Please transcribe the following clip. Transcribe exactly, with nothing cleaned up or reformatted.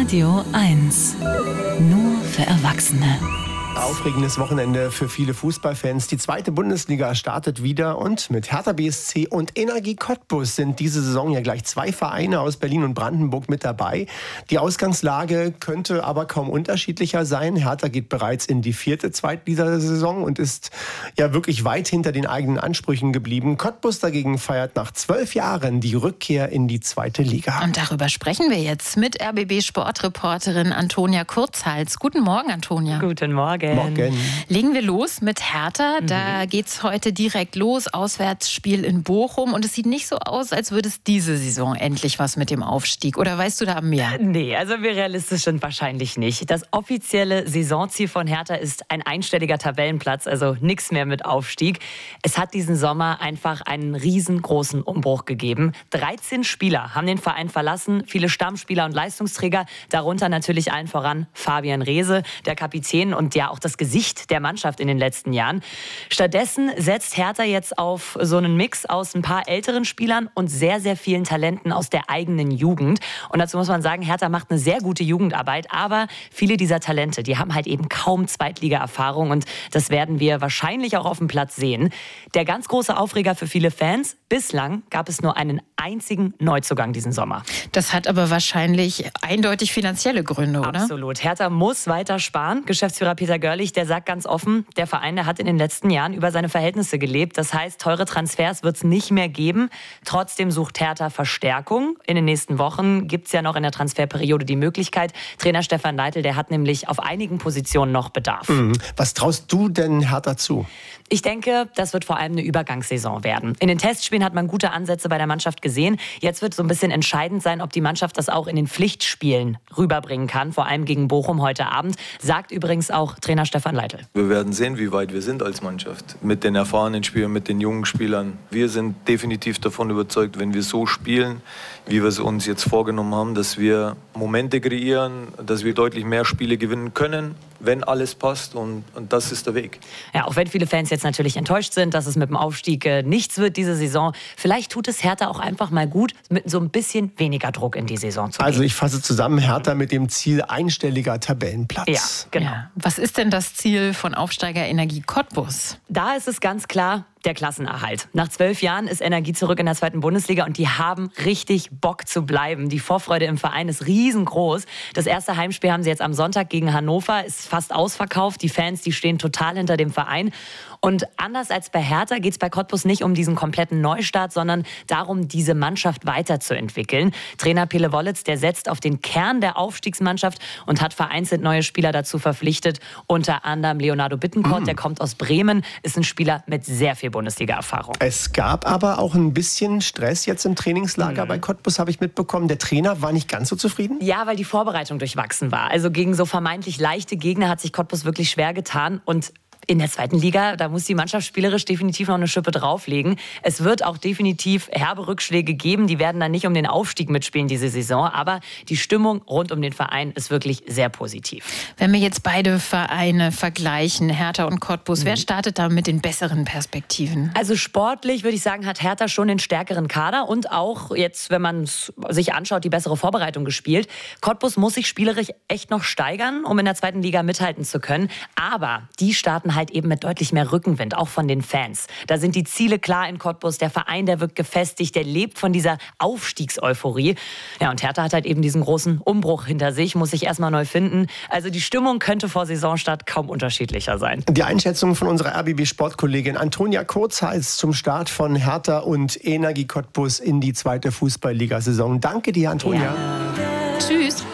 Radio eins. Nur für Erwachsene. Aufregendes Wochenende für viele Fußballfans. Die zweite Bundesliga startet wieder und mit Hertha B S C und Energie Cottbus sind diese Saison ja gleich zwei Vereine aus Berlin und Brandenburg mit dabei. Die Ausgangslage könnte aber kaum unterschiedlicher sein. Hertha geht bereits in die vierte Zweitligasaison und ist ja wirklich weit hinter den eigenen Ansprüchen geblieben. Cottbus dagegen feiert nach zwölf Jahren die Rückkehr in die zweite Liga. Und darüber sprechen wir jetzt mit R B B-Sportreporterin Antonia Kurzhals. Guten Morgen, Antonia. Guten Morgen. Morgen. Legen wir los mit Hertha. Mhm. Da geht's heute direkt los. Auswärtsspiel in Bochum. Und es sieht nicht so aus, als würde es diese Saison endlich was mit dem Aufstieg. Oder weißt du da mehr? Nee, also wir realistisch sind wahrscheinlich nicht. Das offizielle Saisonziel von Hertha ist ein einstelliger Tabellenplatz, also nichts mehr mit Aufstieg. Es hat diesen Sommer einfach einen riesengroßen Umbruch gegeben. dreizehn Spieler haben den Verein verlassen, viele Stammspieler und Leistungsträger, darunter natürlich allen voran Fabian Reese, der Kapitän und ja auch das Gesicht der Mannschaft in den letzten Jahren. Stattdessen setzt Hertha jetzt auf so einen Mix aus ein paar älteren Spielern und sehr, sehr vielen Talenten aus der eigenen Jugend. Und dazu muss man sagen, Hertha macht eine sehr gute Jugendarbeit, aber viele dieser Talente, die haben halt eben kaum Zweitliga-Erfahrung und das werden wir wahrscheinlich auch auf dem Platz sehen. Der ganz große Aufreger für viele Fans, bislang gab es nur einen einzigen Neuzugang diesen Sommer. Das hat aber wahrscheinlich eindeutig finanzielle Gründe, oder? Absolut. Hertha muss weiter sparen. Geschäftsführer Peter Görlich, der sagt ganz offen, der Verein, der hat in den letzten Jahren über seine Verhältnisse gelebt. Das heißt, teure Transfers wird es nicht mehr geben. Trotzdem sucht Hertha Verstärkung. In den nächsten Wochen gibt es ja noch in der Transferperiode die Möglichkeit. Trainer Stefan Leitl, der hat nämlich auf einigen Positionen noch Bedarf. Mhm. Was traust du denn Hertha zu? Ich denke, das wird vor allem eine Übergangssaison werden. In den Testspielen hat man gute Ansätze bei der Mannschaft gesehen. Jetzt wird so ein bisschen entscheidend sein, ob die Mannschaft das auch in den Pflichtspielen rüberbringen kann. Vor allem gegen Bochum heute Abend. Sagt übrigens auch Trainer Stefan Leitl. Wir werden sehen, wie weit wir sind als Mannschaft. Mit den erfahrenen Spielern, mit den jungen Spielern. Wir sind definitiv davon überzeugt, wenn wir so spielen, wie wir es uns jetzt vorgenommen haben, dass wir Momente kreieren, dass wir deutlich mehr Spiele gewinnen können, wenn alles passt, und, und das ist der Weg. Ja, auch wenn viele Fans jetzt natürlich enttäuscht sind, dass es mit dem Aufstieg äh, nichts wird diese Saison, vielleicht tut es Hertha auch einfach mal gut, mit so ein bisschen weniger Druck in die Saison zu gehen. Also ich fasse zusammen, Hertha mit dem Ziel einstelliger Tabellenplatz. Ja, genau. Ja. Was ist denn das Ziel von Aufsteiger Energie Cottbus? Da ist es ganz klar, der Klassenerhalt. Nach zwölf Jahren ist Energie zurück in der zweiten Bundesliga und die haben richtig Bock zu bleiben. Die Vorfreude im Verein ist riesengroß. Das erste Heimspiel haben sie jetzt am Sonntag gegen Hannover, ist fast ausverkauft. Die Fans, die stehen total hinter dem Verein. Und anders als bei Hertha geht es bei Cottbus nicht um diesen kompletten Neustart, sondern darum, diese Mannschaft weiterzuentwickeln. Trainer Pele Wollitz, der setzt auf den Kern der Aufstiegsmannschaft und hat vereinzelt neue Spieler dazu verpflichtet. Unter anderem Leonardo Bittencourt, mm. der kommt aus Bremen, ist ein Spieler mit sehr viel Bundesliga-Erfahrung. Es gab aber auch ein bisschen Stress jetzt im Trainingslager mhm. bei Cottbus, habe ich mitbekommen. Der Trainer war nicht ganz so zufrieden? Ja, weil die Vorbereitung durchwachsen war. Also gegen so vermeintlich leichte Gegner hat sich Cottbus wirklich schwer getan. Und in der zweiten Liga, da muss die Mannschaft spielerisch definitiv noch eine Schippe drauflegen. Es wird auch definitiv herbe Rückschläge geben. Die werden dann nicht um den Aufstieg mitspielen diese Saison. Aber die Stimmung rund um den Verein ist wirklich sehr positiv. Wenn wir jetzt beide Vereine vergleichen, Hertha und Cottbus, mhm. wer startet da mit den besseren Perspektiven? Also sportlich würde ich sagen, hat Hertha schon den stärkeren Kader und auch jetzt, wenn man es sich anschaut, die bessere Vorbereitung gespielt. Cottbus muss sich spielerisch echt noch steigern, um in der zweiten Liga mithalten zu können. Aber die starten halt eben mit deutlich mehr Rückenwind, auch von den Fans. Da sind die Ziele klar in Cottbus, der Verein, der wird gefestigt, der lebt von dieser Aufstiegseuphorie. Ja, und Hertha hat halt eben diesen großen Umbruch hinter sich, muss sich erstmal neu finden. Also die Stimmung könnte vor Saisonstart kaum unterschiedlicher sein. Die Einschätzung von unserer R B B-Sportkollegin Antonia Kurzhals zum Start von Hertha und Energie Cottbus in die zweite Fußballliga-Saison. Danke dir, Antonia. Ja. Tschüss.